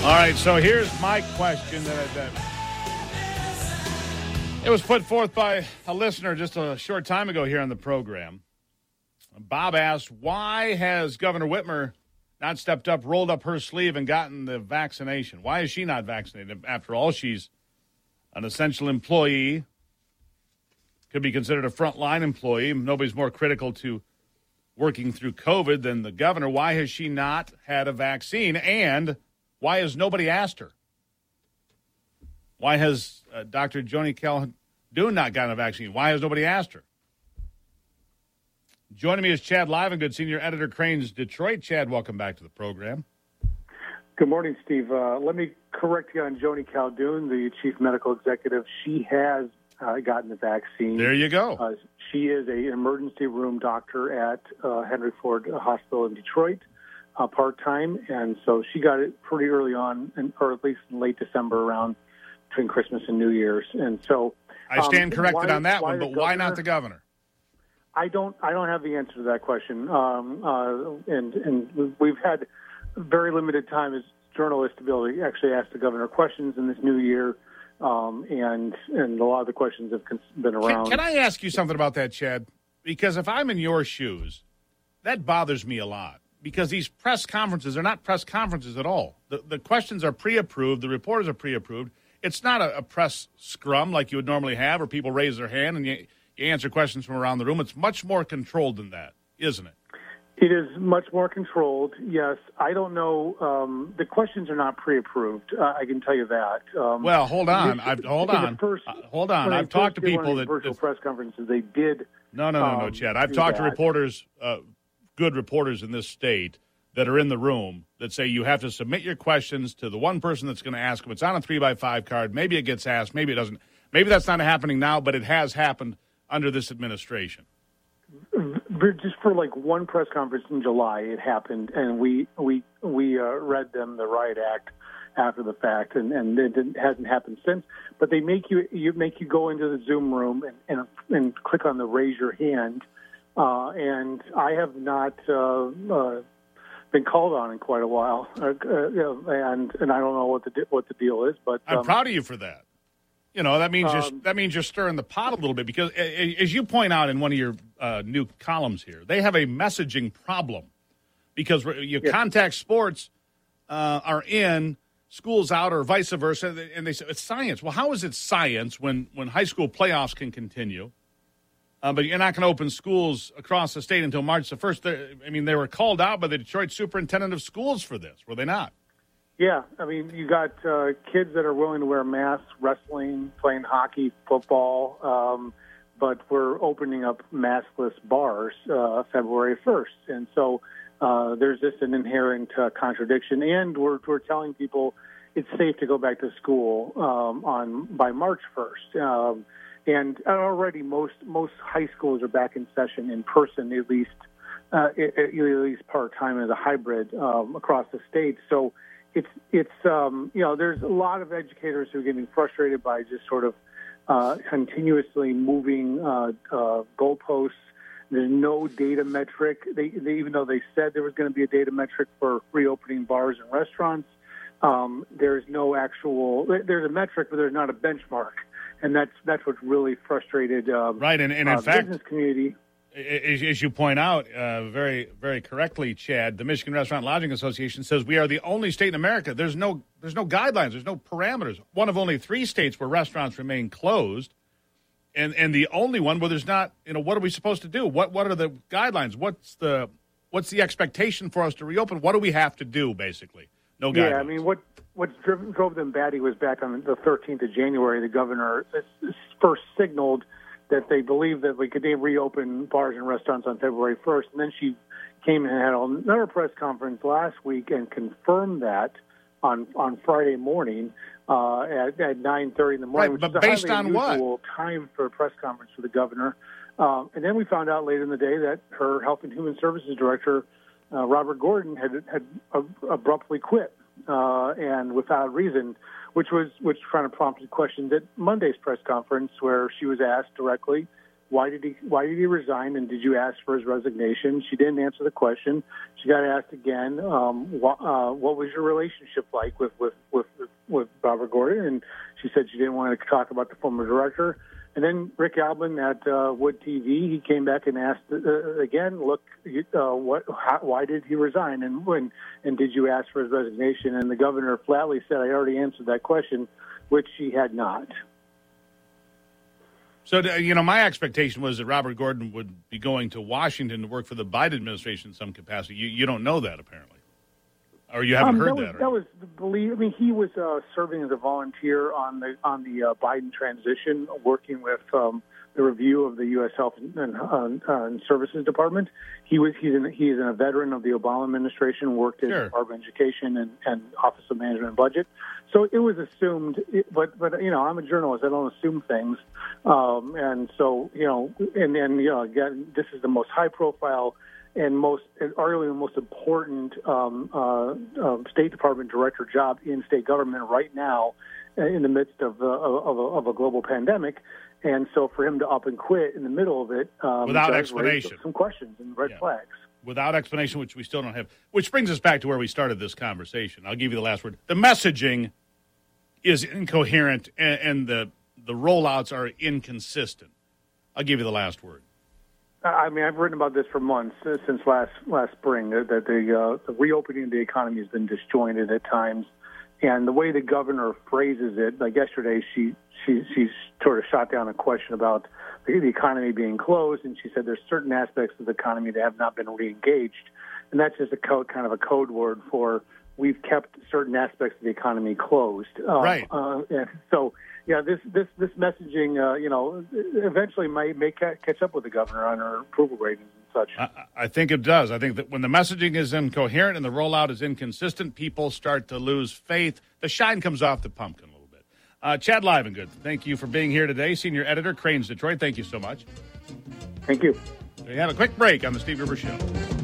All right, so here's my question that it was put forth by a listener just a short time ago here on the program. Bob asked, why has Governor Whitmer not stepped up, rolled up her sleeve, and gotten the vaccination? Why is she not vaccinated? After all, she's an essential employee, could be considered a frontline employee. Nobody's more critical to working through COVID than the governor. Why has she not had a vaccine? And why has nobody asked her? Why has Dr. Joni Calhoun not gotten a vaccine? Why has nobody asked her? Joining me is Chad Livengood, senior editor, Crain's Detroit. Chad, welcome back to the program. Good morning, Steve. Let me correct you on Joni Calhoun, the chief medical executive. She has gotten the vaccine. There you go. She is an emergency room doctor at Henry Ford Hospital in Detroit, part-time, and so she got it pretty early on, or at least in late December, around between Christmas and New Year's. And so I stand corrected on that one, but why not the governor? I don't have the answer to that question, and we've had very limited time as journalists to be able to actually ask the governor questions in this new year, and a lot of the questions have been around. Can I ask you something about that, Chad? Because if I'm in your shoes, that bothers me a lot, because these press conferences are not press conferences at all. The questions are pre-approved. The reporters are pre-approved. It's not a press scrum like you would normally have, where people raise their hand and you answer questions from around the room. It's much more controlled than that, isn't it? It is much more controlled, yes. I don't know. The questions are not pre-approved. I can tell you that. Well, hold on. I've talked to people that virtual press conferences. They did. No, Chad. I've talked to reporters, good reporters in this state that are in the room that say you have to submit your questions to the one person that's going to ask them. It's on a 3x5 card. Maybe it gets asked. Maybe it doesn't. Maybe that's not happening now, but it has happened under this administration. Just for like one press conference in July, it happened, and we read them the riot act after the fact, and it hasn't happened since. But they make you go into the Zoom room and click on the raise your hand, and I have not been called on in quite a while, and I don't know what the deal is, but I'm proud of you for that. You know, that means you're stirring the pot a little bit, because as you point out in one of your new columns here, they have a messaging problem, because contact sports are in, schools out, or vice versa, and they say it's science. Well, how is it science when high school playoffs can continue, but you're not going to open schools across the state until March the 1st? They were called out by the Detroit superintendent of schools for this, were they not? Yeah, you got kids that are willing to wear masks, wrestling, playing hockey, football, but we're opening up maskless bars February 1st. And so there's just an inherent contradiction. And we're telling people it's safe to go back to school by March 1st. And already most high schools are back in session in person, at least part-time as a hybrid across the state. So it's there's a lot of educators who are getting frustrated by just sort of continuously moving goalposts. There's no data metric. They even though they said there was going to be a data metric for reopening bars and restaurants, there's no actual. There's a metric, but there's not a benchmark, and that's what's really frustrated. Right, and in fact, business community. As you point out very, very correctly, Chad, the Michigan Restaurant Lodging Association says we are the only state in America. There's no guidelines. There's no parameters. One of only 3 states where restaurants remain closed, and the only one where there's not. What are we supposed to do? What are the guidelines? What's the expectation for us to reopen? What do we have to do? Basically, no guidelines. Yeah, what drove them batty was back on the 13th of January. The governor first signaled that they believed that we could reopen bars and restaurants on February 1st. And then she came and had another press conference last week and confirmed that on Friday morning at 9:30 in the morning, right, but which is based a highly on unusual what? time for a press conference for the governor. And then we found out later in the day that her Health and Human Services Director, Robert Gordon, had abruptly quit and without reason, which kind of prompted questions at Monday's press conference, where she was asked directly, why did he resign, and did you ask for his resignation? She didn't answer the question. She got asked again, what was your relationship like with Robert Gordon? And she said she didn't want to talk about the former director. And then Rick Alblin at Wood TV, he came back and asked again, look, why did he resign, and did you ask for his resignation? And the governor flatly said, I already answered that question, which she had not. So, my expectation was that Robert Gordon would be going to Washington to work for the Biden administration in some capacity. You don't know that, apparently. Or you haven't heard that? That was the belief. I mean, he was serving as a volunteer on the Biden transition, working with the review of the U.S. Health and Services Department. He's a veteran of the Obama administration, worked in Department of Education and Office of Management and Budget. So it was assumed, but I'm a journalist. I don't assume things, and so again, this is the most high profile and arguably the most important State Department director job in state government right now, in the midst of a global pandemic. And so for him to up and quit in the middle of it without explanation, some questions and red flags. Without explanation, which we still don't have, which brings us back to where we started this conversation. I'll give you the last word. The messaging is incoherent, and the rollouts are inconsistent. I'll give you the last word. I mean, I've written about this for months, since last spring, that the reopening of the economy has been disjointed at times. And the way the governor phrases it, like yesterday, she sort of shot down a question about the economy being closed, and she said there's certain aspects of the economy that have not been reengaged. And that's just kind of a code word for we've kept certain aspects of the economy closed. Right. And so, yeah, this messaging, eventually may catch up with the governor on her approval ratings and such. I think it does. I think that when the messaging is incoherent and the rollout is inconsistent, people start to lose faith. The shine comes off the pumpkin a little bit. Chad Livengood, thank you for being here today. Senior editor, Crain's Detroit. Thank you so much. Thank you. We have a quick break on the Steve Gruber Show.